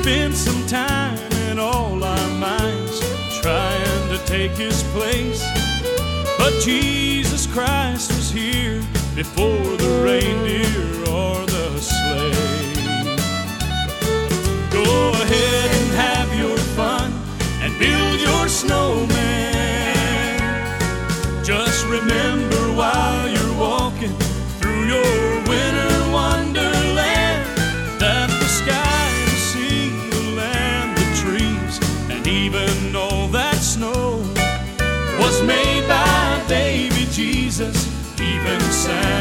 spent some time in all our minds trying to take his place, but Jesus Christ was here before the reindeer or the sleigh. Go ahead and have your fun and build your snowman. Just remember while you're walking through your winter wonderland that the sky, the sea, the land, the trees, and even all that snow was made by baby Jesus, even Santa.